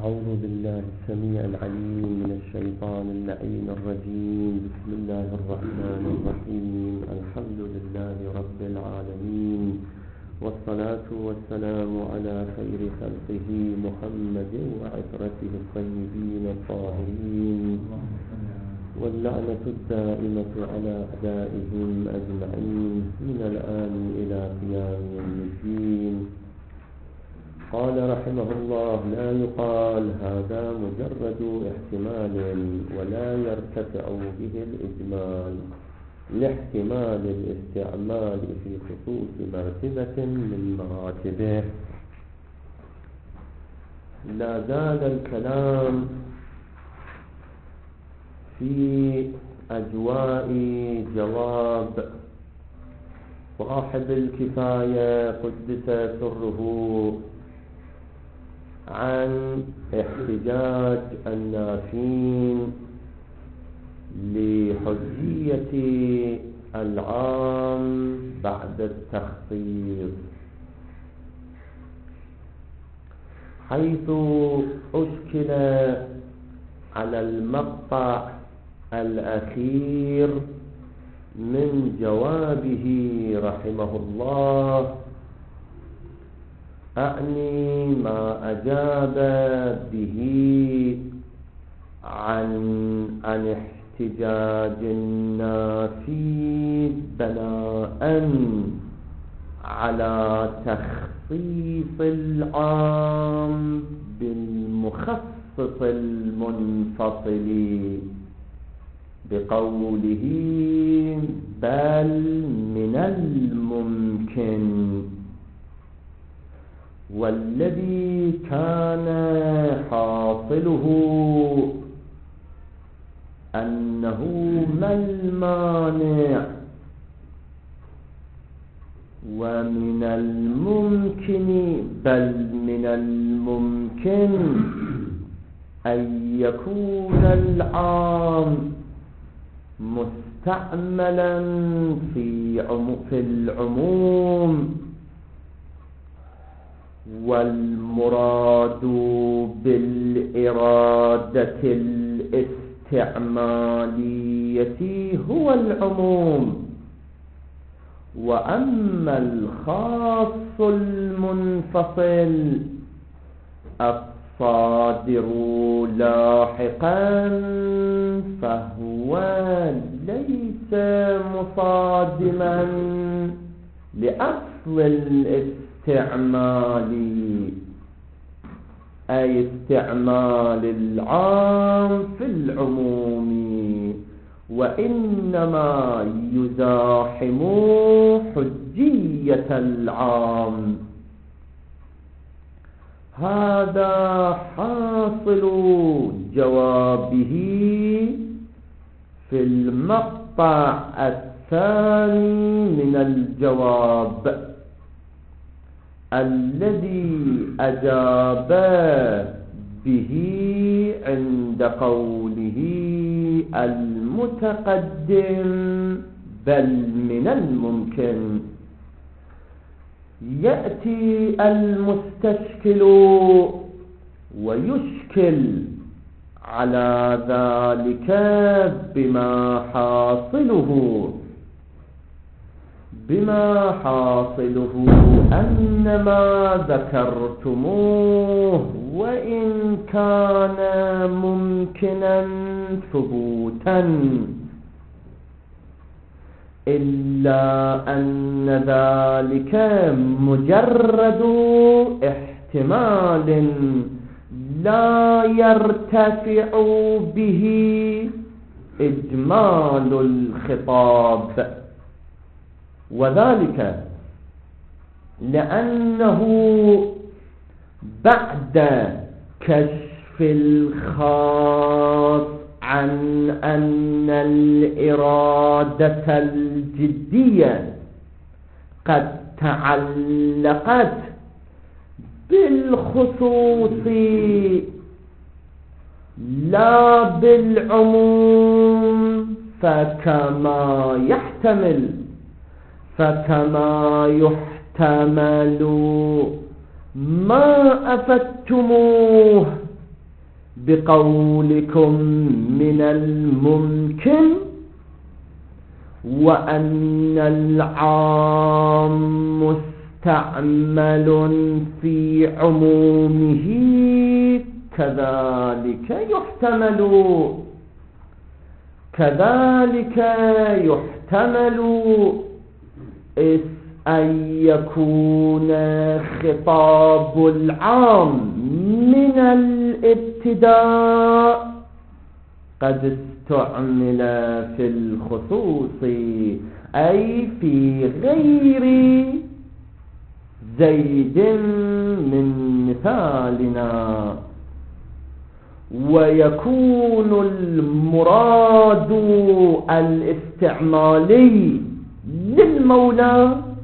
أعوذ بالله السميع العليم من الشيطان اللعين الرجيم. بسم الله الرحمن الرحيم. الحمد لله رب العالمين، والصلاة والسلام على خير خلقه محمد وعترته الطيبين الطاهرين، واللعنة الدائمة على أعدائهم أجمعين من الآن إلى قيام يوم الدين. قال رحمه الله: لا يقال هذا مجرد احتمال ولا يرتفع به الإجمال لاحتمال الاستعمال في خصوص مرتبة من مراتبه. لا زال الكلام في أجواء جواب صاحب الكفاية قدس سره عن احتجاج النافين لحجية العام بعد التخصيص، حيث أشكل على المقطع الأخير من جوابه رحمه الله، أعني ما أجاب به عن احتجاج النافي بناء على تخصيص العام بالمخصص المنفصل بقوله: بل من الممكن، والذي كان حاصله أنه ما المانع ومن الممكن، بل من الممكن أن يكون العام مستعملا في العموم، والمراد بالإرادة الاستعمالية هو العموم، وأما الخاص المنفصل الصادر لاحقا فهو ليس مصادما لأصل الاستعمالي، أي استعمال العام في العموم، وإنما يزاحم حجية العام. هذا حاصل جوابه في المقطع الثاني من الجواب الذي أجاب به عند قوله المتقدم بل من الممكن. يأتي المستشكل ويشكل على ذلك بما حاصله أن ما ذكرتموه وإن كان ممكنا ثبوتا، إلا أن ذلك مجرد احتمال لا يرتفع به إجمال الخطاب، وذلك لأنه بعد كشف الخاص عن أن الإرادة الجدية قد تعلقت بالخصوص لا بالعموم، فكما يحتمل ما أفدتموه بقولكم من الممكن وأن العام مستعمل في عمومه كذلك يحتمل أن يكون خطاب العام من الابتداء قد استعمل في الخصوص، أي في غير زيد من مثالنا، ويكون المراد الاستعمالي للمولى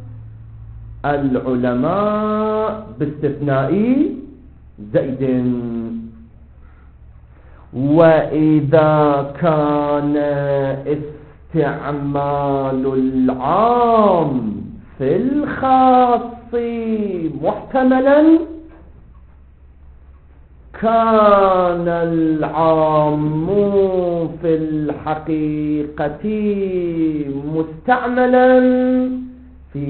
العلماء باستثناء زيد. وإذا كان استعمال العام في الخاص محتملا كان العام في الحقيقة مستعملا في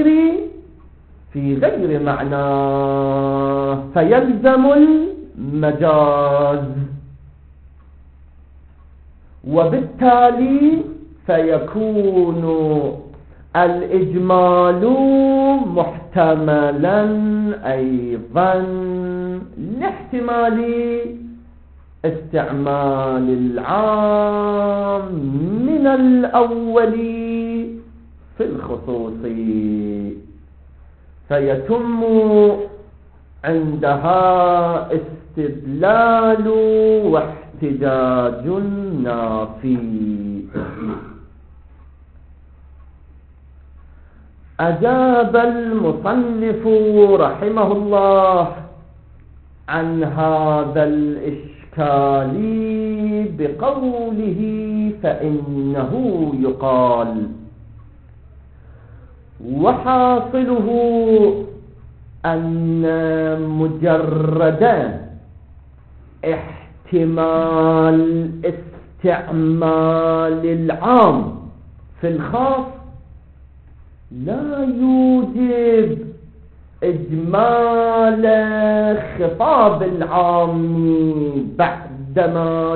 غير معناه، فيلزم المجاز، وبالتالي فيكون الإجمال محتملا أيضا لاحتمال استعمال العام من الأول في الخصوص، فيتم عندها استدلال واحتجاج نافي. أجاب المصنف رحمه الله عن هذا الإشكال بقوله: فإنه يقال وحاصله أن مجرد احتمال استعمال العام في الخاص لا يوجب إجمال خطاب العام بعدما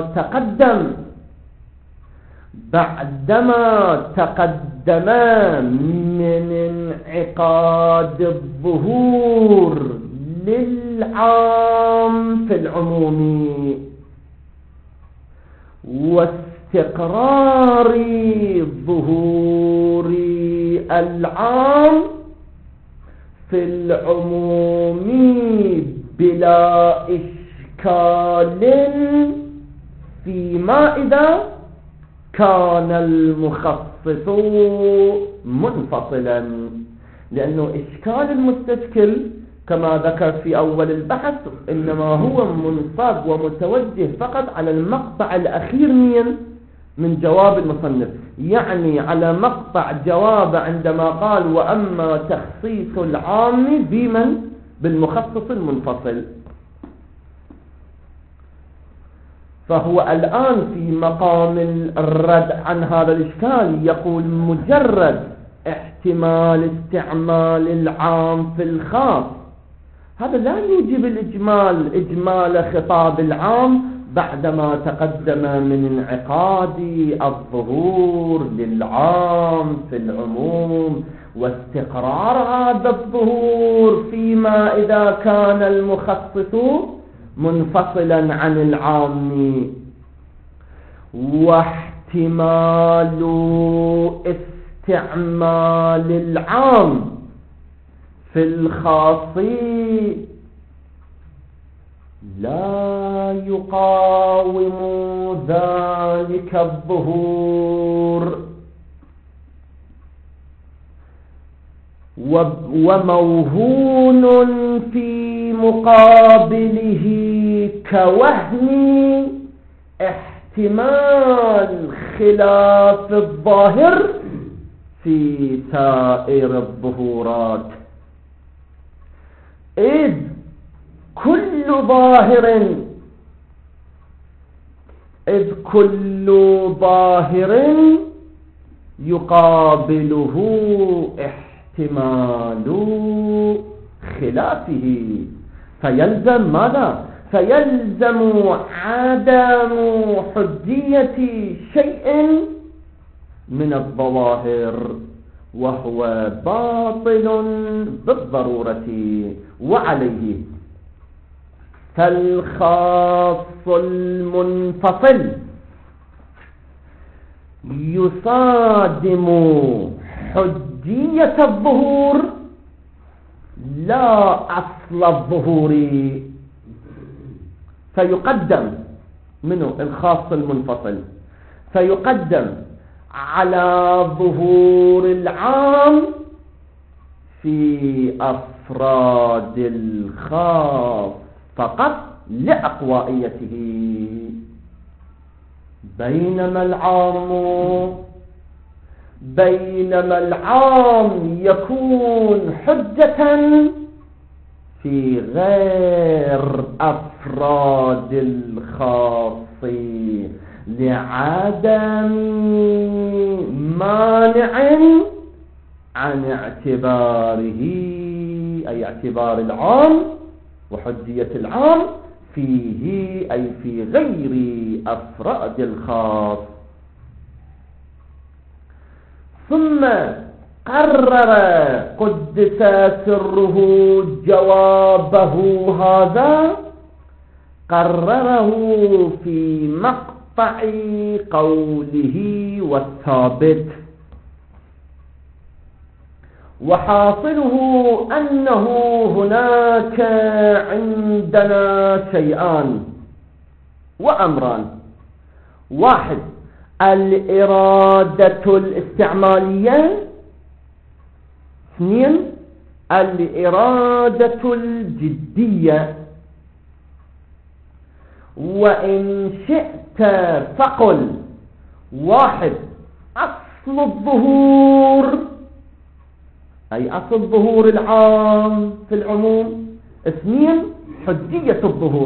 تقدم من انعقاد الظهور للعام في العموم واستقرار ظهور العام في العموم بلا إشكال فيما إذا كان المخصص منفصلا، لأنه إشكال المستشكل كما ذكر في أول البحث إنما هو منصب ومتوجه فقط على المقطع الأخير من جواب المصنف، يعني على مقطع جواب عندما قال: وأما تخصيص العام بالمخصص المنفصل. فهو الآن في مقام الرد عن هذا الإشكال، يقول: مجرد احتمال استعمال العام في الخاص هذا لا يوجب إجمال خطاب العام بعدما تقدم من انعقاد الظهور للعام في العموم واستقرار هذا الظهور فيما إذا كان المخصص منفصلا عن العام، واحتمال استعمال العام في الخاص لا يقاوم ذلك الظهور، وموهون في مقابله كوهن احتمال خلاف الظاهر في سائر الظهورات، إذ كل ظاهر إذ كل ظاهر يقابله احتمال خلافه، فيلزم ماذا؟ فيلزم عدم حجية شيء من الظواهر وهو باطل بالضرورة. وعليه فالخاص المنفصل يصادم حجية الظهور لا أصل الظهور، فيقدم منه الخاص المنفصل، فيقدم على ظهور العام في أفراد الخاص فقط لأقوائيته، بينما العام يكون حجة في غير أفراد الخاص لعدم مانع عن اعتباره، أي اعتبار العام وحجية العام فيه، أي في غير أفراد الخاص. ثم قرر قدس سره جوابه هذا، قرره في مقطع قوله والثابت، وحاصله أنه هناك عندنا شيئان وأمران: واحد الإرادة الاستعمالية، اثنين الإرادة الجدية. وإن شئت فقل: واحد أصل الظهور، أي أصل الظهور العام في العموم، اثنين حجية الظهور.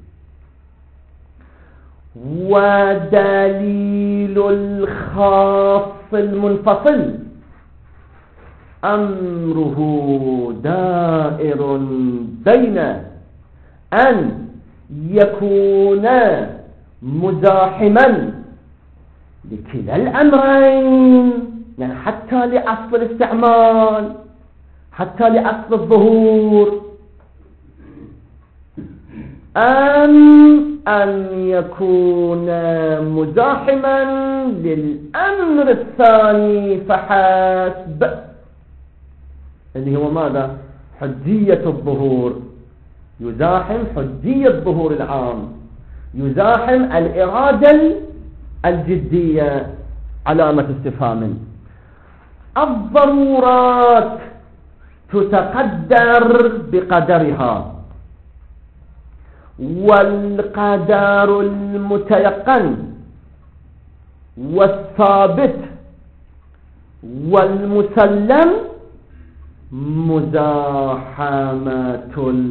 ودليل الخاص المنفصل أمره دائر بين أن يكون مزاحما لكلا الأمرين، يعني حتى لأصل الاستعمال حتى لأصل الظهور، أن يكون مزاحما للأمر الثاني فحسب، اللي هو ماذا؟ حجية الظهور، يزاحم حجية ظهور العام، يزاحم الإرادة الجدية. علامة استفهام. الضرورات تتقدر بقدرها، والقدر المتيقن والثابت والمسلم مزاحمة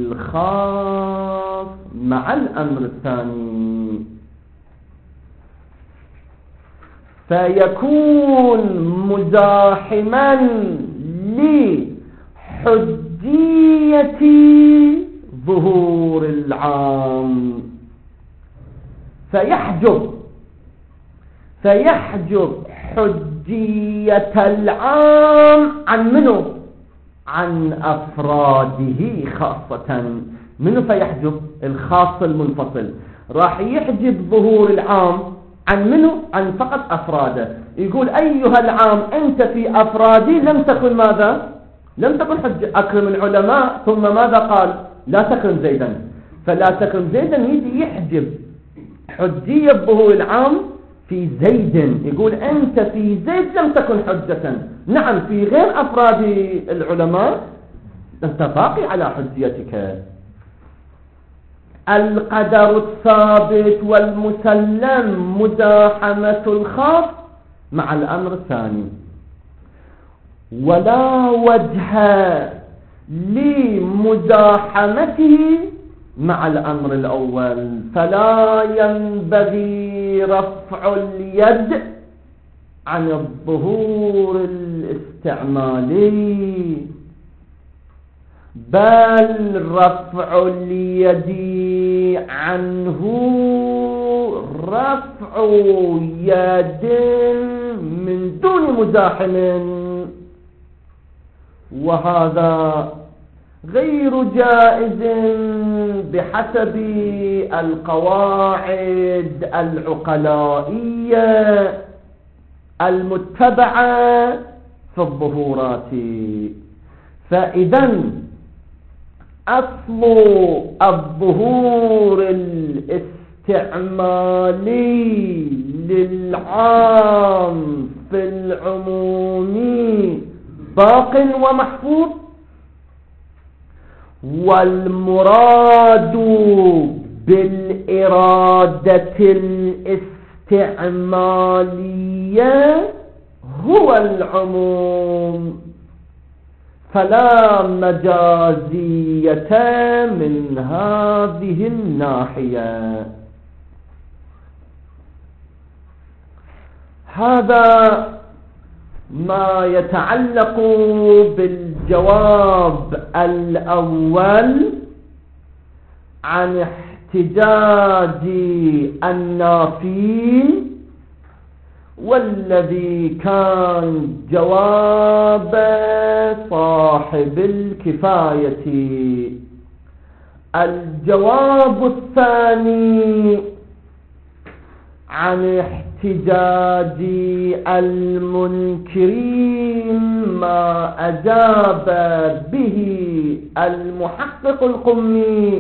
الخاص مع الأمر الثاني، فيكون مزاحما لحجية ظهور العام، فيحجب حجية العام عن منه؟ عن أفراده خاصة. منه فيحجب؟ الخاص المنفصل راح يحجب ظهور العام عن منه؟ عن فقط أفراده. يقول أيها العام أنت في أفرادي لم تكن ماذا؟ لم تكن حجة. أكرم العلماء ثم ماذا قال؟ لا تكن زيدا. فلا تكن زيدا يجي يحجب حجية ظهور العام في زيد، يقول أنت في زيد لم تكن حجة. نعم في غير أفراد العلماء أنت باقي على حجيتك. القدر الثابت والمسلم مزاحمة الخاص مع الأمر الثاني، ولا وجه لمزاحمته مع الأمر الأول، فلا ينبغي رفع اليد عن الظهور الاستعمالي، بل رفع اليد عنه رفع يد من دون مزاحم، وهذا غير جائز بحسب القواعد العقلائية المتبعة في الظهورات. فإذا أصل الظهور الاستعمالي للعام في العموم باق ومحفوظ، والمراد بالإرادة الاستعمالية هو العموم، فلا مجازية من هذه الناحية. هذا ما يتعلق بالجواب الأول عن احتجاج النافين، والذي كان جواب صاحب الكفاية. الجواب الثاني عن احتجاج المنكرين ما أجاب به المحقق القمي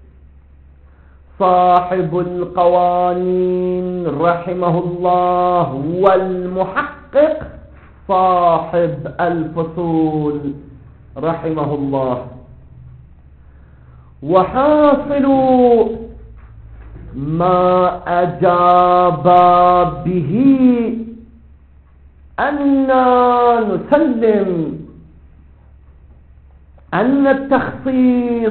صاحب القوانين رحمه الله، والمحقق صاحب الفصول رحمه الله. وحاصل ما أجاب به أننا نسلم أن التخصيص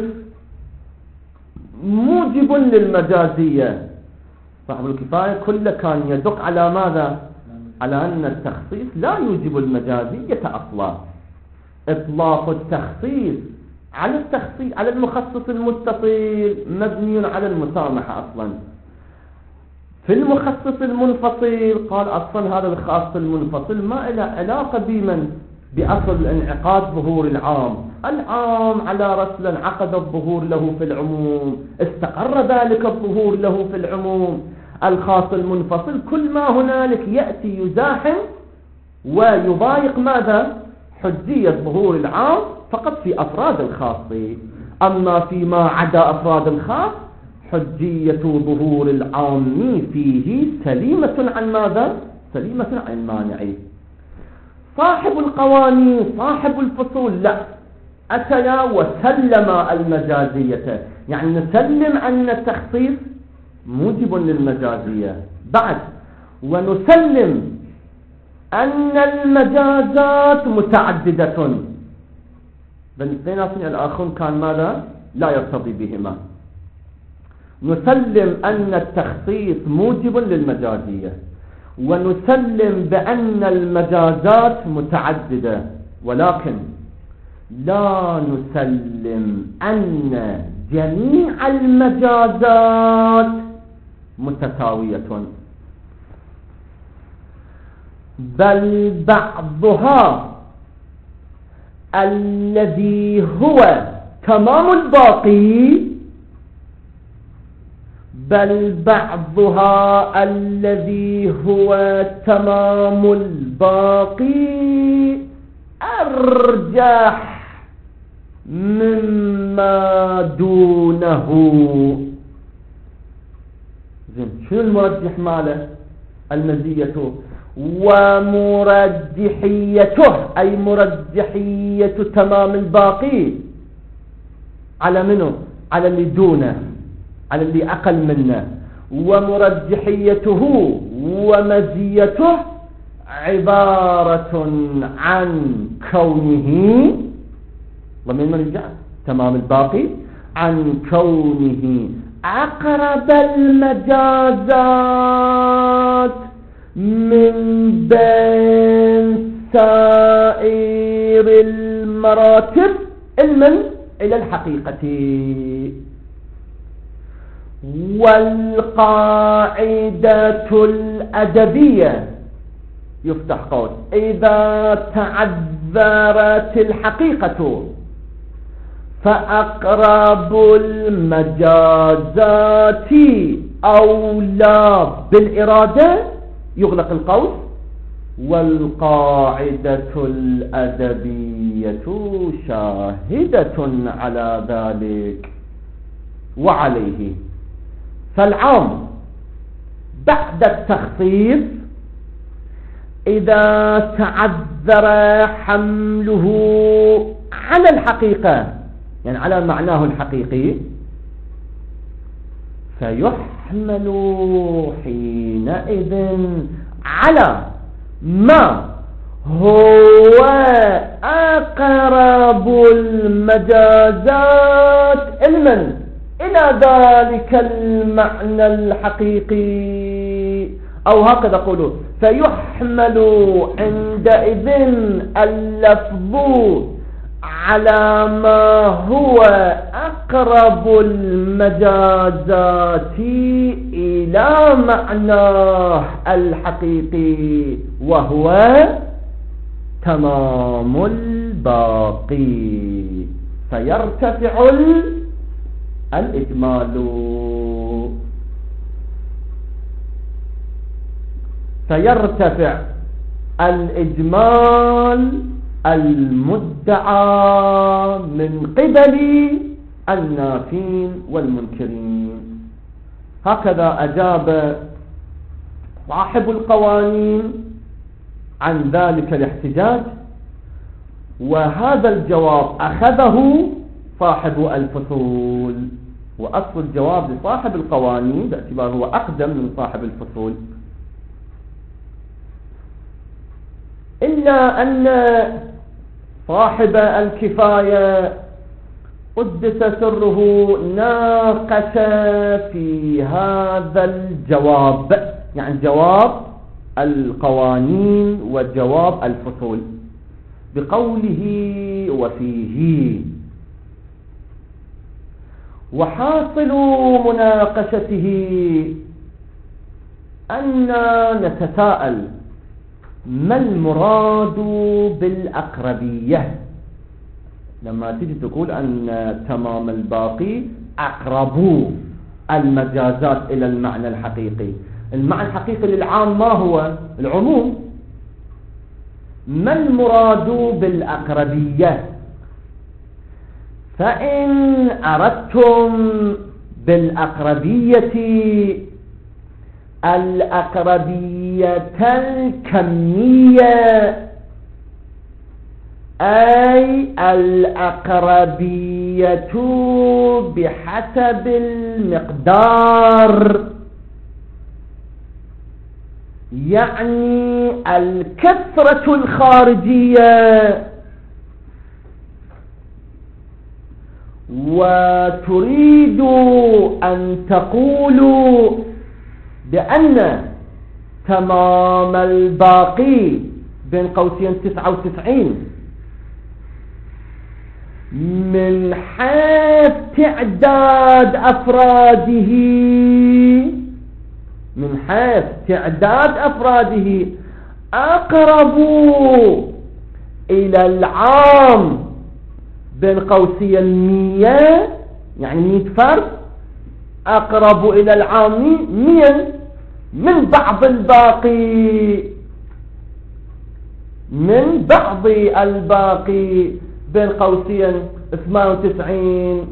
موجب للمجازية. صاحب الكفاية كله كان يدق على ماذا؟ على أن التخصيص لا يوجب المجازية أصلا. إطلاق التخصيص على المخصص المتصل مبني على المسامحة أصلا. في المخصص المنفصل قال أصلا هذا الخاص المنفصل ما له علاقة بأصل انعقاد ظهور العام على رسل انعقد الظهور له في العموم، استقر ذلك الظهور له في العموم. الخاص المنفصل كل ما هنالك يأتي يزاحم ويضايق ماذا؟ حجية ظهور العام فقط في أفراد الخاص، أما فيما عدا أفراد الخاص حجية ظهور العام فيه سليمة عن ماذا؟ سليمة عن المانع. صاحب القوانين صاحب الفصول لا، أتيا وسلم المجازية، يعني نسلم أن التخصيص موجب للمجازية بعد، ونسلم أن المجازات متعددة. بالاثنين الآخرون كان ماذا؟ لا يرتضي بهما. نسلم أن التخصيص موجب للمجازية، ونسلم بأن المجازات متعددة، ولكن لا نسلم أن جميع المجازات متساوية، بل بعضها الذي هو تمام الباقي أرجح مما دونه. زين، شنو المرجح ماله؟ المزية، ومرجحيته أي مرجحية تمام الباقي على منه؟ على اللي دونه، على اللي أقل منه. ومرجحيته ومزيته عبارة عن كونه ضمن من الجعل تمام الباقي، عن كونه أقرب المجازات من بين سائر المراتب علما إلى الحقيقة. والقاعدة الأدبية يفتح قوس إذا تعذرت الحقيقة فأقرب المجازات أولى بالإرادة يغلق القوس. والقاعدة الأدبية شاهدة على ذلك. وعليه فالعام بعد التخصيص إذا تعذر حمله على الحقيقة يعني على معناه الحقيقي فيحمل حينئذ على ما هو أقرب المجازات علما إلى ذلك المعنى الحقيقي. أو هكذا قولوا فيحمل عندئذ اللفظ على ما هو أقرب المجازات إلى معناه الحقيقي وهو تمام الباقي فيرتفع الإجمال. فيرتفع الإجمال المدعى من قبل النافين والمنكرين. هكذا أجاب صاحب القوانين عن ذلك الاحتجاج. وهذا الجواب أخذه صاحب الفصول. وأصل الجواب لصاحب القوانين باعتباره هو أقدم من صاحب الفصول. إلا أن صاحب الكفاية قدس سره ناقش في هذا الجواب يعني جواب القوانين وجواب الفصول بقوله وفيه. وحاصل مناقشته أن نتساءل ما المراد بالأقربية لما تجي تقول أن تمام الباقي أقرب المجازات إلى المعنى الحقيقي. المعنى الحقيقي للعام ما هو؟ العموم. ما المراد بالأقربية؟ فإن أردتم بالأقربية الأقربية الكمية أي الأقربية بحسب المقدار يعني الكثرة الخارجية. وتريد أن تقولوا بأن تمام الباقي بين قوسين 99 من حيث تعداد أفراده أقرب إلى العام بين قوسين 100 يعني 100 فرد أقرب إلى العام 100 من بعض الباقي بين قوسين 98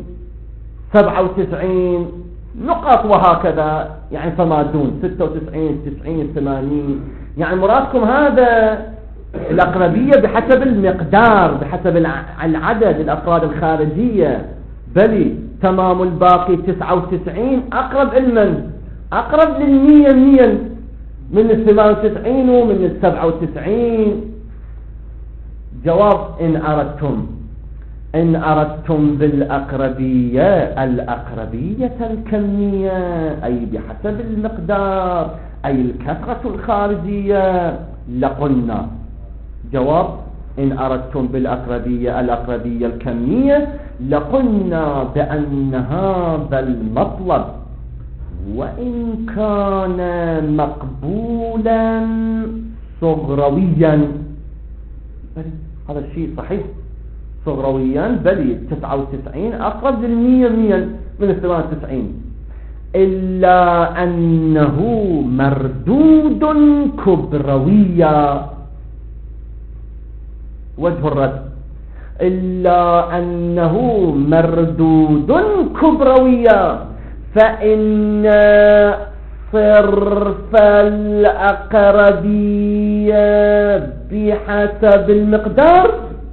97 نقاط وهكذا يعني فما دون 96 90 80 يعني مرادكم هذا الأقربية بحسب المقدار بحسب العدد الأفراد الخارجية. بل تمام الباقي 99 أقرب علما أقرب للمية من 98 ومن 97. جواب إن أردتم إن أردتم بالأقربية الأقربية الكمية أي بحسب المقدار أي الكثرة الخارجية لقلنا. جواب: إن أردتم بالأقربية الأقربية الكمية لقلنا بأن هذا المطلب وإن كان مقبولا صغرويا، هذا الشيء صحيح صغرويا، بل 99 أقرب للمية من 98، إلا أنه مردود كبرويا. وجه الرد: إلا أنه مردود كبرويا، فإن صرف الأقربية بحسب المقدار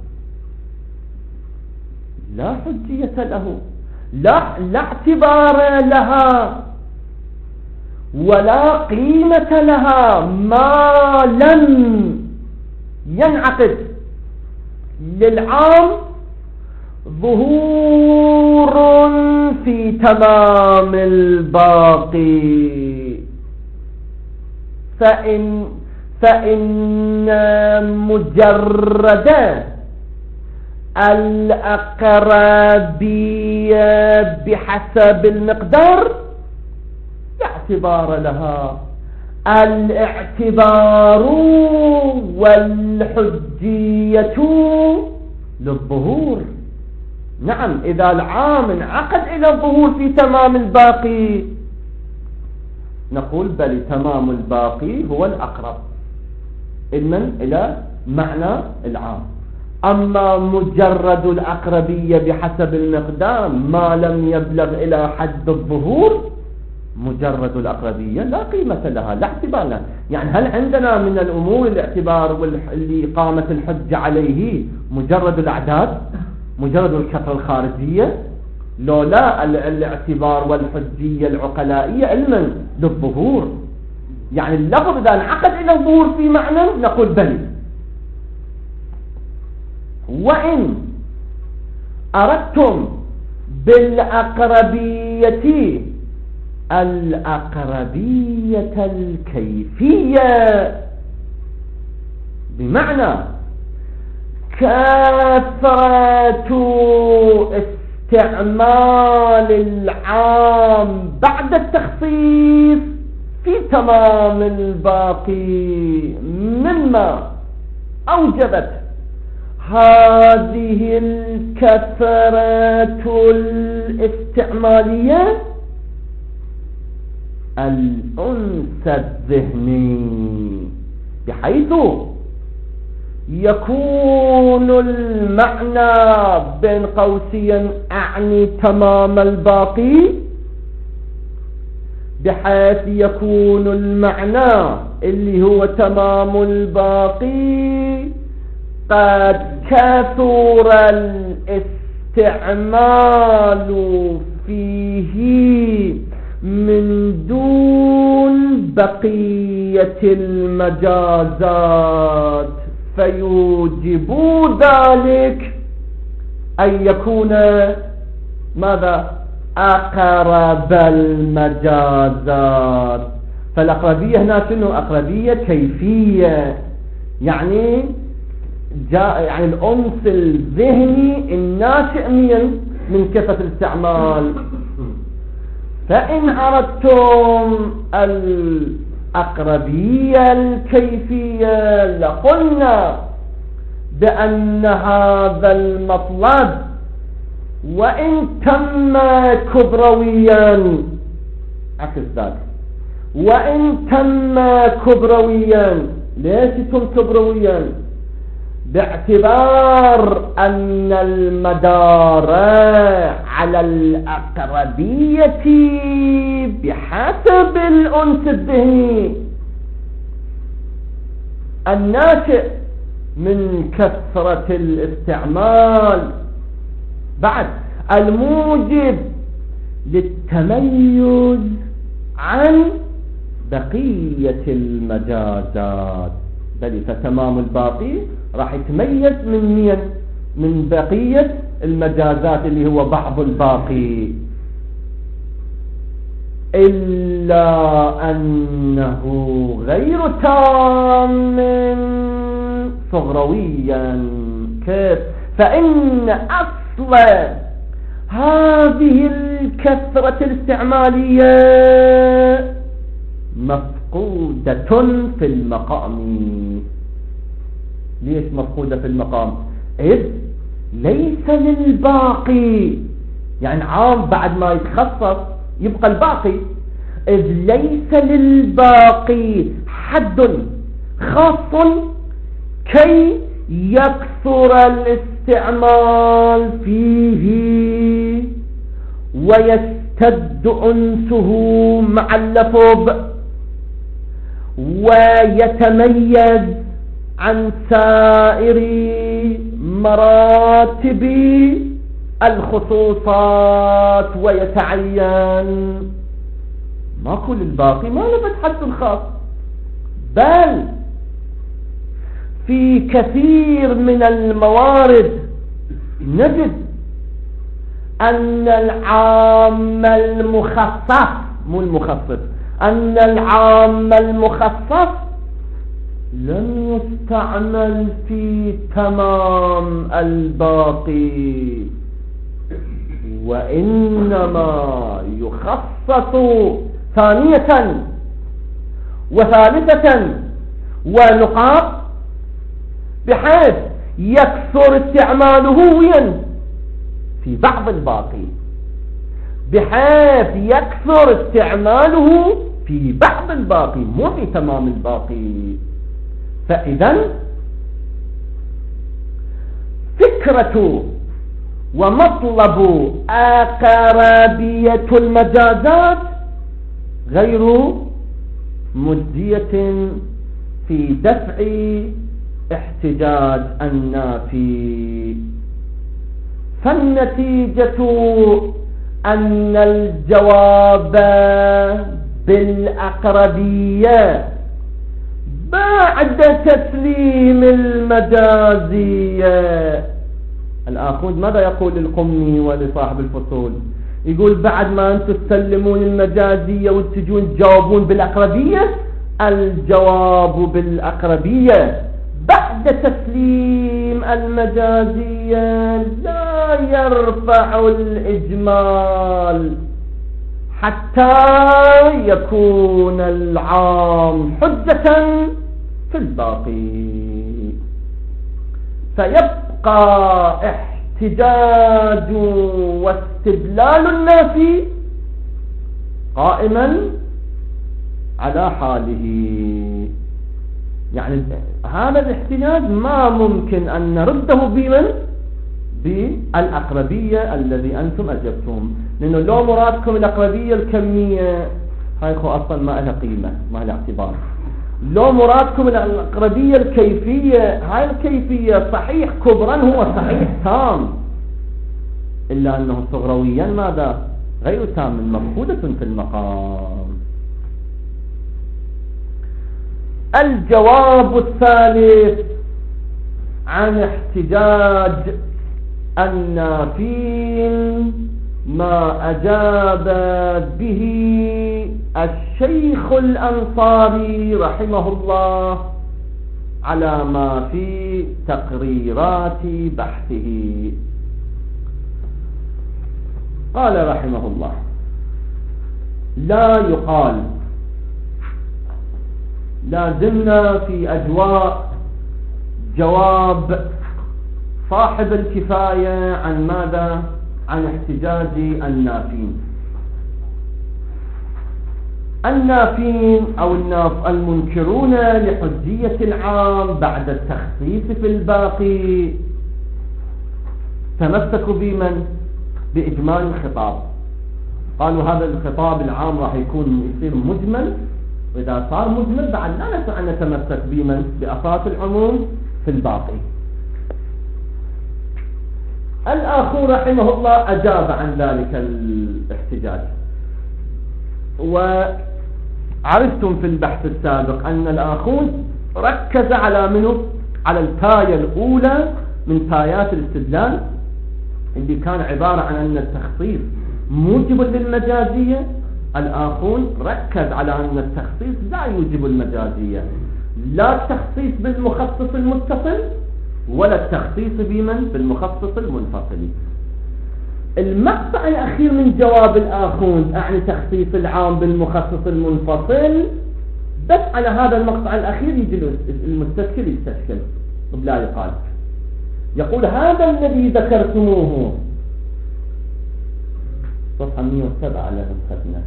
لا حجية له، لا اعتبار لها ولا قيمة لها ما لم ينعقد للعام ظهور في تمام الباقي. فإن مجرد الأقربية بحسب المقدار لا اعتبار لها. الاعتبار والحجية للظهور. نعم، إذا العام انعقد إلى الظهور في تمام الباقي نقول بل تمام الباقي هو الأقرب إذن إلى معنى العام. أما مجرد الأقربية بحسب المقدار ما لم يبلغ إلى حد الظهور، مجرد الأقربية لا قيمة لها، لا اعتبار لها. يعني هل عندنا من الأمور الاعتبار اللي قامت الحجة عليه مجرد الأعداد، مجرد الكثرة الخارجية؟ لو لا، الاعتبار والحجية العقلائية علما للظهور. يعني اللفظ إذا انعقد إلى الظهور في معنى نقول بل. وإن أردتم بالأقربية الأقربية الكيفية بمعنى كثرة استعمال العام بعد التخصيص في تمام الباقي مما أوجبت هذه الكثرة الاستعمالية الأنس الذهني، بحيث يكون المعنى بين قوسين أعني تمام الباقي، بحيث يكون المعنى اللي هو تمام الباقي قد كثر الاستعمال فيه من دون بقية المجازات، فيوجب ذلك أن يكون ماذا؟ أقرب المجازات. فالأقربية هنا شنو؟ أقربية كيفية، يعني يعني الأنس الذهني الناشئ من كثرة الاستعمال. فإن أردتم الأقربية الكيفية لقلنا بأن هذا المطلب وإن تم كبرويا، عكس ذلك، وإن تم كبرويا، ليش تم كبرويا؟ باعتبار أن المدار على الأقربية بحسب الأنس الذهني الناشئ من كثرة الاستعمال، بعد الموجب للتميز عن بقية المجازات. بل فتمام الباقي راح يتميز من بقية المجازات اللي هو بعض الباقي، إلا أنه غير تام صغرويا. كيف؟ فإن أصل هذه الكثرة الاستعمالية مفقودة في المقام. ليش مفقودة في المقام؟ إذ ليس للباقي، يعني عام بعد ما يتخصص يبقى الباقي، إذ ليس للباقي حد خاص كي يكثر الاستعمال فيه ويستد أنسه مع اللفظ ويتميز عن سائر مراتب الخصوصات ويتعين. ما كل الباقي ما لبد حد الخاص، بل في كثير من الموارد نجد أن العام المخصص، مو المخصص، أن العام المخصص لم يستعمل في تمام الباقي، وإنما يخصص ثانية وثالثة ونقاط بحيث يكثر استعماله وين؟ في بعض الباقي، بحيث يكثر استعماله في بعض الباقي مو في تمام الباقي. فإذا فكرة ومطلب أقربية المجازات غير مجدية في دفع احتجاج النافي. فالنتيجة أن الجواب بالأقربية بعد تسليم المجازية. الآخوذ ماذا يقول للقمي ولصاحب الفصول؟ يقول بعد ما أنتم تسلمون المجازية وتجون تجاوبون بالأقربية، الجواب بالأقربية بعد تسليم المجازية لا يرفع الإجمال حتى يكون العام حجة في الباقي، فيبقى احتجاج واستدلال النافي قائما على حاله. يعني هذا الاحتجاج ما ممكن أن نرده بمن؟ بالأقربية الذي أنتم أجبتم، لأنه لو مرادكم الأقربية الكمية هاي أصلا ما لها قيمة، ما لها اعتبار. لو مرادكم الأقربية الكيفية، هاي الكيفية صحيح كبرا هو صحيح تام، إلا أنه صغرويا ماذا؟ غير تام، مفقودة في المقام. الجواب الثالث عن احتجاج النافين ما أجاب به الشيخ الأنصاري رحمه الله على ما في تقريرات بحثه. قال رحمه الله: لا يقال، لازمنا في أجواء جواب صاحب الكفاية عن ماذا؟ عن احتجاج النافين. النافين أو المنكرون لحجية العام بعد التخصيص في الباقي تمسكوا بمن؟ بإجمال الخطاب. قالوا هذا الخطاب العام راح يكون يصير مجمل، وإذا صار مجمل بعد لا نستطيع أن نتمسك بمن؟ بأساس العموم في الباقي. الآخر رحمه الله أجاب عن ذلك الاحتجاج. وعرفتم في البحث السابق أن الآخر ركز على منه؟ على التاية الأولى من تايات الاستدلال، اللي كان عبارة عن أن التخصيص موجب للمجازية، الآخرون ركز على أن التخصيص لا يوجب المجازية، لا التخصيص بالمخصص المتصل ولا التخصيص بمن بالمخصص المنفصل. المقطع الأخير من جواب الآخرون أعني تخصيص العام بالمخصص المنفصل، بس على هذا المقطع الأخير يجي المستشكل يستشكل بلا يقال. يقول هذا الذي ذكرتموه، صفحة 107 على نسختنا،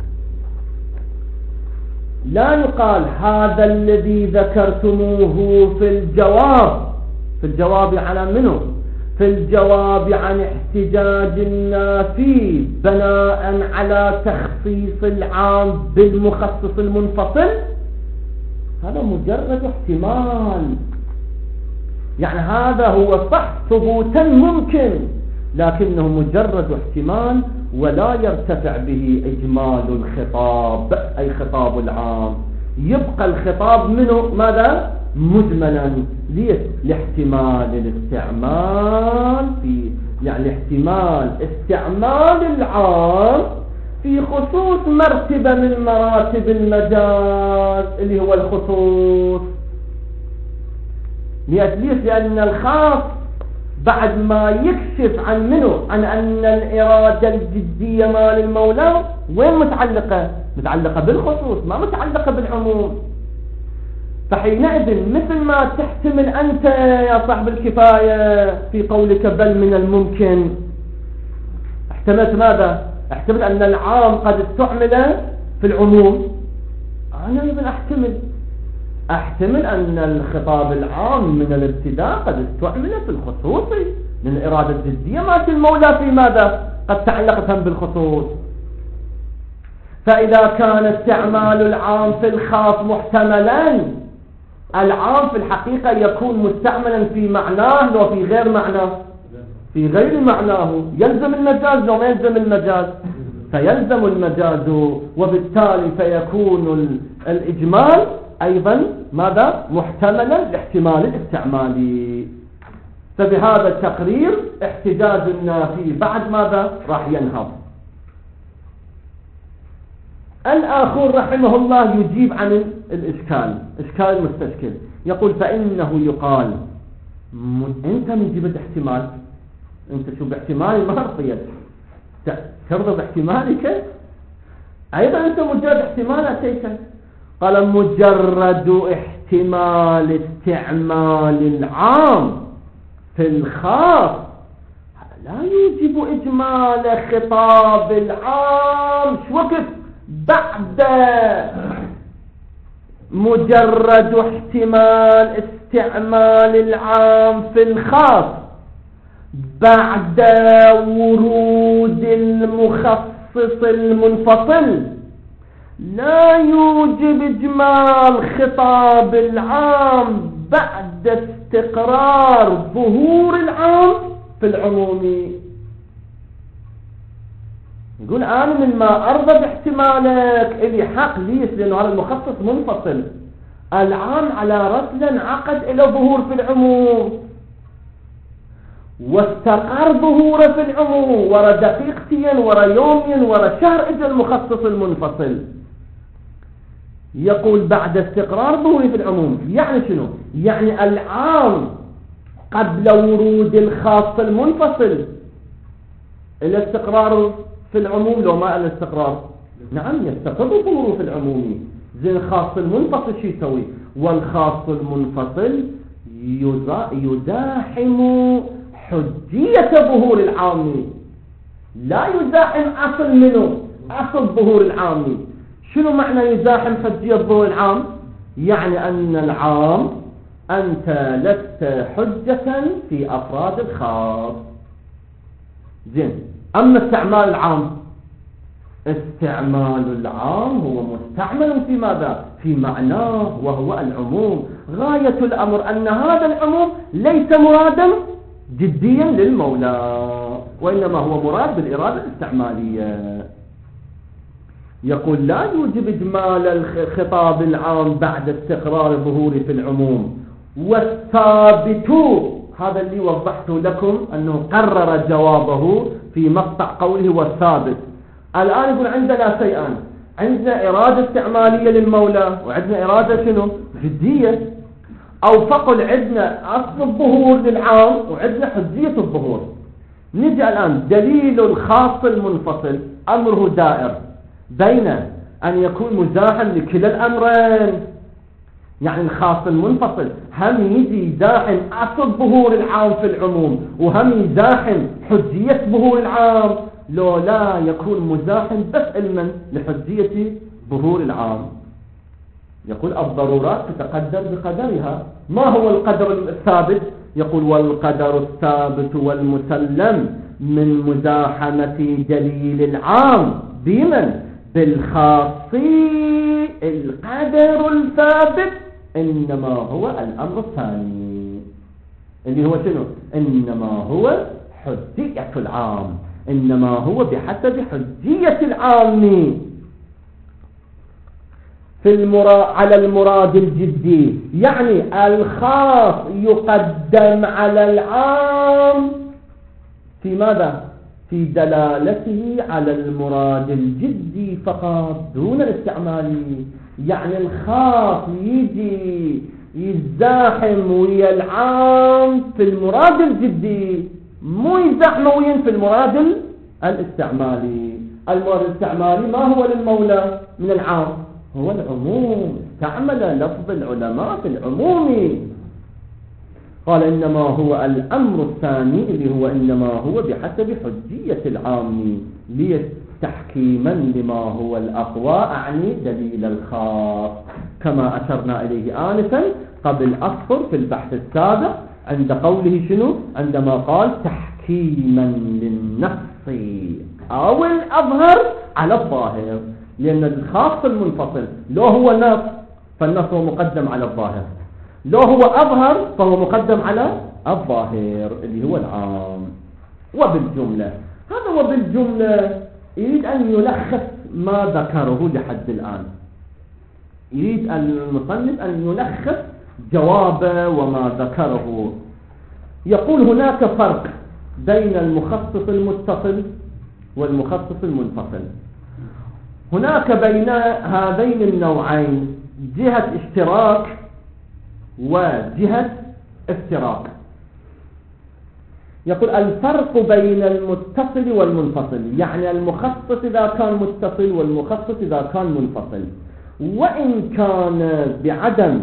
لا يقال هذا الذي ذكرتموه في الجواب على منه، في الجواب عن احتجاج النافي بناء على تخصيص العام بالمخصص المنفصل. هذا مجرد احتمال، يعني هذا هو صح ثبوتا ممكن، لكنه مجرد احتمال ولا يرتفع به إجمال الخطاب أي خطاب العام. يبقى الخطاب منه ماذا؟ مجملا. ليش؟ لاحتمال الاستعمال يعني احتمال استعمال العام في خصوص مرتبة من مراتب المجاز اللي هو الخصوص. ليش؟ لأن الخاص بعد ما يكشف عن منه عن أن الإرادة الجدية مال المولى وين متعلقة؟ متعلقة بالخصوص، ما متعلقة بالعموم. فحينئذ مثل ما تحتمل أنت يا صاحب الكفاية في قولك بل من الممكن، احتملت ماذا؟ احتمل أن العام قد استعمل في العموم. أنا أيضا أحتمل أن الخطاب العام من الابتداء قد استعمل في الخصوص، من الإرادة الجدية مات المولى في ماذا؟ قد تعلقت بالخصوص. فإذا كان استعمال العام في الخاص محتملا، العام في الحقيقة يكون مستعملا في معناه لو في غير معناه، في غير معناه يلزم المجاز لو ما يلزم المجاز، فيلزم المجاز، وبالتالي فيكون الإجمال أيضا ماذا؟ محتملا لاحتمال الاستعمالي. فبهذا التقرير احتجاج النافي بعد ماذا؟ راح ينهض. الآخر رحمه الله يجيب عن الإشكال، إشكال المستشكل، يقول فإنه يقال أنت من جبت احتمال، أنت شو باحتمالي ما رضيت ترضى باحتمالك، أيضا أنت مجرد احتمال أتيت. قال مجرد احتمال استعمال العام في الخاص لا يوجب إجمال خطاب العام. شو وقت؟ بعد مجرد احتمال استعمال العام في الخاص بعد ورود المخصص المنفصل لا يوجب إجمال خطاب العام بعد استقرار ظهور العام في العموم. يقول أنا من ما أرضى باحتمالك إلي حق. ليش؟ لأنه هذا المخصص منفصل، العام على رسل عقد إلى ظهور في العموم واستقر ظهوره في العموم، ورا دقيقتين ورا يومين ورا شهر إجا المخصص المنفصل. يقول بعد استقرار ظهوره في العموم، يعني شنو؟ يعني العام قبل ورود الخاص المنفصل الاستقرار في العموم لو ما الاستقرار نعم يستقر ظهوره في العموم. زي الخاص المنفصل شو يسوي؟ والخاص المنفصل يزاحم حجية ظهور العام، لا يزاحم أصل منه، أصل ظهور العام. شنو معنى يزاحم حجية ظهور العام؟ يعني أن العام أنت لست حجة في أفراد الخاص. زين. أما استعمال العام، استعمال العام هو مستعمل في ماذا؟ في معناه وهو العموم. غاية الأمر أن هذا العموم ليس مرادا جديا للمولى، وإنما هو مراد بالإرادة الاستعمالية. يقول لا يوجب إجمال الخطاب العام بعد استقرار ظهوره في العموم، والثابت هذا اللي وضحته لكم أنه قرر جوابه في مقطع قوله والثابت. الآن يقول عندنا شيئان، عندنا إرادة استعمالية للمولى وعندنا إرادة شنو؟ جدية. أو فقل عندنا أصل الظهور للعام وعندنا حجية الظهور. نجي الآن دليل الخاص المنفصل أمره دائر بين أن يكون مزاحم لكلا الأمرين، يعني الخاص المنفصل هم يجي يزاحم أصل ظهور العام في العموم وهم يزاحم حجية ظهور العام، لو لا يكون مزاحم بس علما لحجية ظهور العام. يقول الضرورات تتقدر بقدرها. ما هو القدر الثابت؟ يقول والقدر الثابت والمسلم من مزاحمة دليل العام بمن؟ بالخاص. القدر الثابت إنما هو الأمر الثاني اللي هو شنو؟ إنما هو حجية العام، إنما هو بحسب حجية العام على المراد الجدي. يعني الخاص يقدم على العام في ماذا؟ في دلالته على المراد الجدي فقط دون الاستعمالي. يعني الخاص يجي يزاحم ويا العام في المراد الجدي، مو يزاحم ويا في المراد الاستعمالي. المراد الاستعمالي ما هو للمولى من العام؟ هو العموم، استعمل لفظ العلماء في العموم. قال إنما هو الأمر الثاني اللي هو إنما هو بحسب حجية العام تحكيما لما هو الأقوى، أعني دليل الخاص، كما أشرنا إليه آنفا قبل أصفر في البحث السابق عند قوله شنو؟ عندما قال تحكيما للنص أو الأظهر على الظاهر، لأن الخاص المنفصل لو هو نص فالنص هو مقدم على الظاهر، لو هو أظهر فهو مقدم على الظاهر اللي هو العام. وبالجملة هذا وبالجملة يريد أن يلخص ما ذكره لحد الآن، يريد المصنف أن يلخص جوابه وما ذكره. يقول هناك فرق بين المخصص المتصل والمخصص المنفصل. هناك بين هذين النوعين جهة اشتراك وجهة افتراق. يقول الفرق بين المتصل والمنفصل، يعني المخصص إذا كان متصل والمخصص إذا كان منفصل، وإن كان بعدم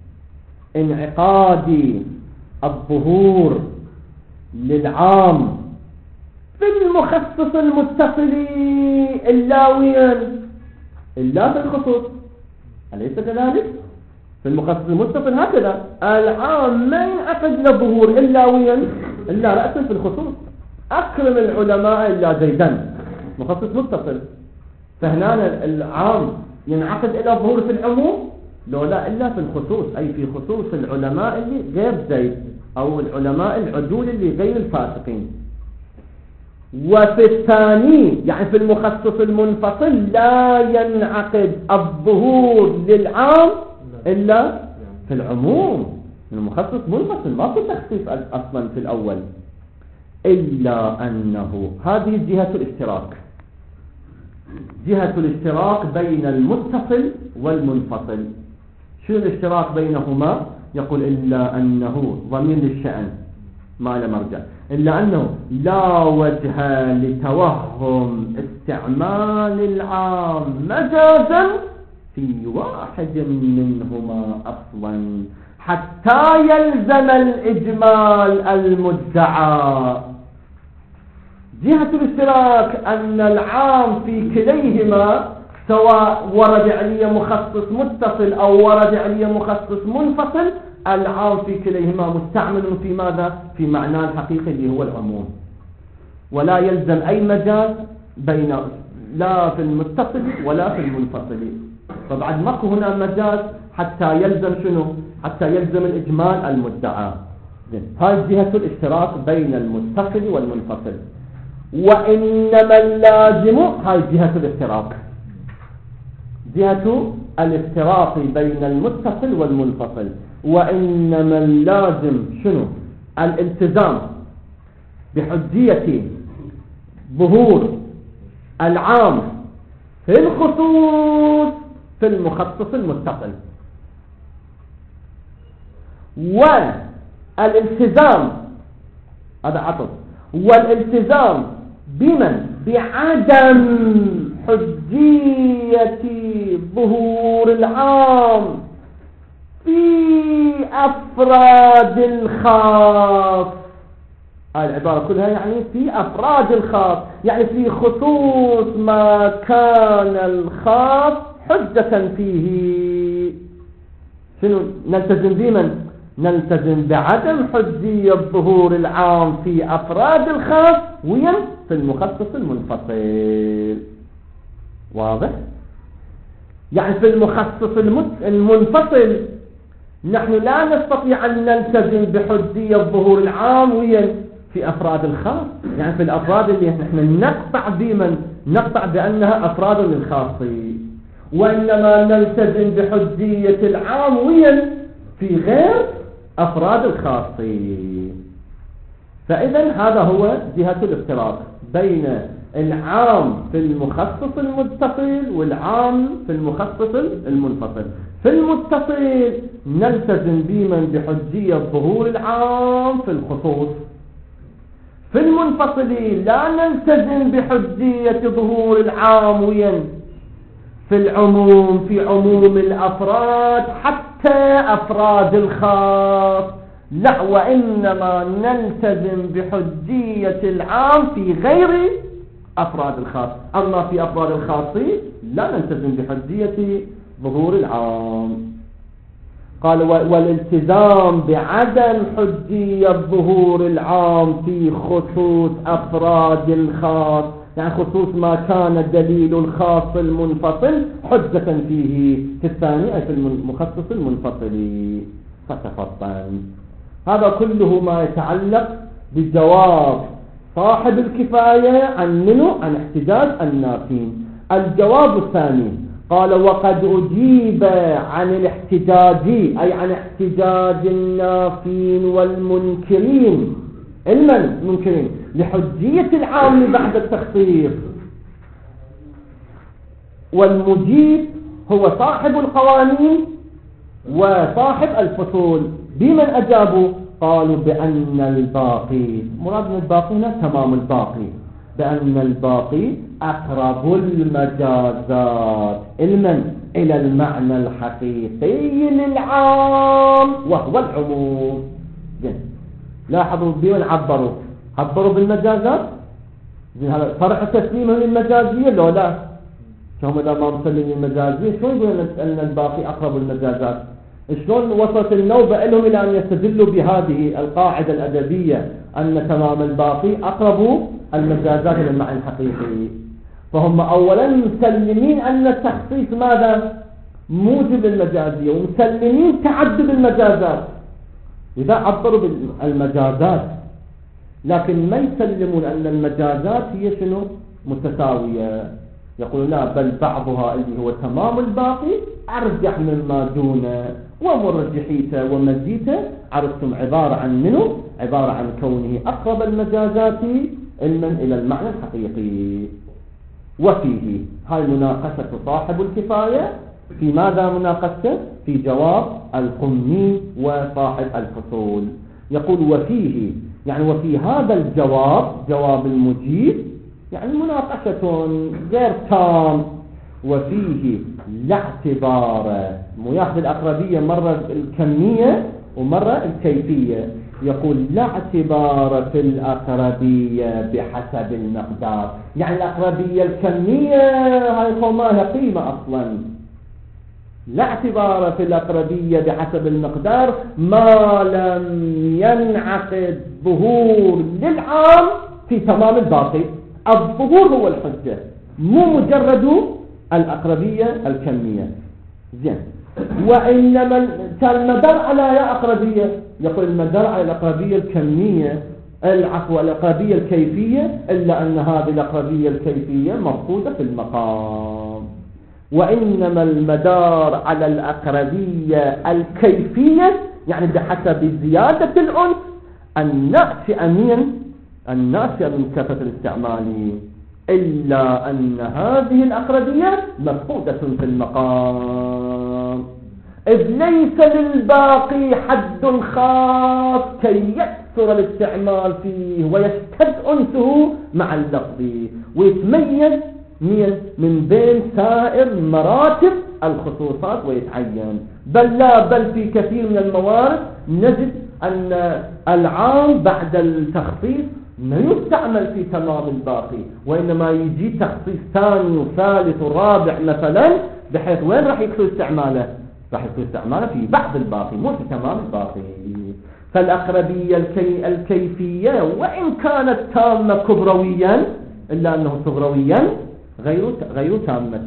انعقاد الظهور للعام في المخصص المتصل إلا وين؟ إلا في الخصوص، أليس كذلك؟ في المخصص المتصل هكذا العام ما ينعقد له ظهور إلا وين؟ إلا رأسا في الخصوص. أكرم العلماء إلا زيدا، مخصص متصل، فهنا العام ينعقد إلى ظهور في العموم؟ لو لا، إلا في الخصوص، أي في خصوص العلماء اللي غير زيد أو العلماء العدول اللي غير الفاسقين. وفي الثاني يعني في المخصص المنفصل لا ينعقد الظهور للعام إلا في العموم. المخصص منفصل ما في تخصيص أصلا في الأول، إلا أنه هذه جهة الاشتراك، جهة الاشتراك بين المتصل والمنفصل. شو الاشتراك بينهما؟ يقول إلا أنه ضمير للشأن ما له مرجع، إلا أنه لا وجه لتوهم استعمال العام مجازا في واحد منهما أصلا حتى يلزم الإجمال المدعى. جهة الاشتراك أن العام في كليهما سواء ورد عليه مخصص متصل أو ورد عليه مخصص منفصل، العام في كليهما مستعمل في ماذا؟ في معناه الحقيقي اللي هو العموم، ولا يلزم أي مجاز بين لا في المتصل ولا في المنفصل. فبعد ماكو هنا مجاز حتى يلزم شنو؟ حتى يلزم الإجمال المدعى. هاي جهة الاشتراك بين المتصل والمنفصل. وإنما اللازم هاي جهة الافتراق، جهة الافتراق بين المتصل والمنفصل. وإنما اللازم شنو؟ الالتزام بحجية ظهور العام في الخصوص في المخصص المتصل، والالتزام هذا عطف، والالتزام بمن بعدم حجية ظهور العام في أفراد الخاص. هذه العبارة كلها يعني في أفراد الخاص، يعني في خصوص ما كان الخاص حجة فيه. شنو نلتزم بمن؟ نلتزم بعدم حجية ظهور العام في أفراد الخاص وين؟ في المخصص المنفصل. واضح؟ يعني في المخصص المنفصل نحن لا نستطيع أن نلتزم بحجية ظهور العام وين؟ في أفراد الخاص، يعني في الأفراد اللي نحن نقطع بمن؟ نقطع بأنها أفراد للخاصين، وإنما نلتزم بحجية العام وين؟ في غير أفراد الخاصين. فإذا هذا هو جهة الافتراق بين العام في المخصص المتصل والعام في المخصص المنفصل. في المتصل نلتزم بمن بحجية ظهور العام في الخصوص، في المنفصل لا نلتزم بحجية ظهور العام وين؟ في العموم، في عموم الأفراد حتى أفراد الخاص، لا، وإنما نلتزم بحجية العام في غير أفراد الخاص. أما في أفراد الخاص لا نلتزم بحجية ظهور العام. قال والالتزام بعدم حجية ظهور العام في خصوص أفراد الخاص، يعني خصوص ما كان دليل الخاص المنفصل حجة فيه في الثاني أي في المخصص المنفصل. فتفضل. هذا كله ما يتعلق بجواب صاحب الكفاية عن منه؟ عن احتجاج النافين. الجواب الثاني قال وقد أجيب عن الاحتجاج أي عن احتجاج النافين والمنكرين المنكرين لحجية العام بعد التخصيص. والمجيب هو صاحب القوانين وصاحب الفصول. بمن أجابوا؟ قالوا بأن الباقي، مراد من الباقي هنا تمام الباقي، بأن الباقي أقرب المجازات إلى المعنى الحقيقي للعام وهو العموم. لاحظوا بمن عبروا بالمجازات. هذا فرع تسليمهم للمجازية لو لا شهم إذا ما مسلمين المجازية شلون يقولون أن الباقي أقرب المجازات؟ شلون وصلت النوبة لهم إلى أن يستدلوا بهذه القاعدة الأدبية أن تمام الباقي أقرب المجازات إلى المعنى الحقيقي؟ فهم أولا مسلمين أن التخصيص ماذا؟ موجب المجازية، ومسلمين تعدد المجازات، إذا عبروا بالمجازات، لكن ما يسلمون أن المجازات هي شنو؟ متساوية. يقولون لا، بل بعضها اللي هو تمام الباقي أرجح مما دونه، ومرجحيته ومزيته عرفتم عبارة عن منه؟ عبارة عن كونه أقرب المجازات علما إلى المعنى الحقيقي. وفيه هاي مناقشة صاحب الكفاية في ماذا مناقشته؟ في جواب القمي وصاحب الفصول. يقول وفيه يعني وفي هذا الجواب جواب المجيب يعني مناقشة غير تام، وفيه لا اعتبار، ياخذ الأقربية مرة الكمية ومرة الكيفية. يقول لا اعتبار في الأقربية بحسب المقدار، يعني الأقربية الكمية هاي ما هي قيمة أصلا. لا اعتبار في الأقربية بحسب المقدار ما لم ينعقد ظهور للعام في تمام الباقي. الظهور هو الحجة، مو مجرد الأقربية الكمية. زين. وإنما كان المدار على يا أقربية، يقول المدار على الأقربية الكمية العفو الأقربية الكيفية، إلا أن هذه الأقربية الكيفية مفقودة في المقام. وإنما المدار على الأقربية الكيفية يعني بحسب زيادة الأنس الناشئة من كثرة الاستعمال، إلا أن هذه الأقربية مفقودة في المقام، إذ ليس للباقي حد خاص كي يكثر الاستعمال فيه ويشتد أنسه مع اللفظ ويتميز من بين سائر مراتب الخصوصات ويتعين. بل في كثير من الموارد نجد أن العام بعد التخصيص ما يستعمل في تمام الباقي، وإنما يجي تخصيص ثاني وثالث ورابع مثلا، بحيث وين راح يكثر استعماله؟ راح يكون استعماله في بعض الباقي مو في تمام الباقي. فالأقربية الكيفية وإن كانت تامة كبرويا إلا أنه صغرويا غير تامة.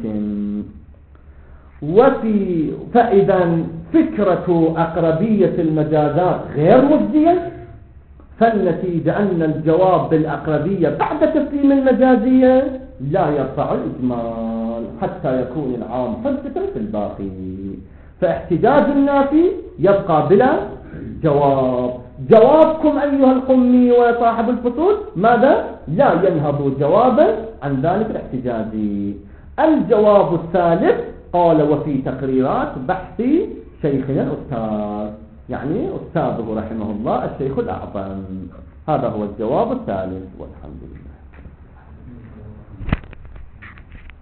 فإذا فكرة أقربية المجازات غير مجدية، فالنتيجة أن الجواب بالأقربية بعد تسليم المجازية لا يرفع الإجمال حتى يكون العام حجة في الباقي، فاحتجاج النافي يبقى بلا جواب. جوابكم أيها القمي وصاحب الفصول ماذا؟ لا ينهض جوابا عن ذلك الاحتجاج. الجواب الثالث قال وفي تقريرات بحث شيخنا الأستاذ، يعني أستاذه رحمه الله الشيخ الأعظم. هذا هو الجواب الثالث والحمد لله.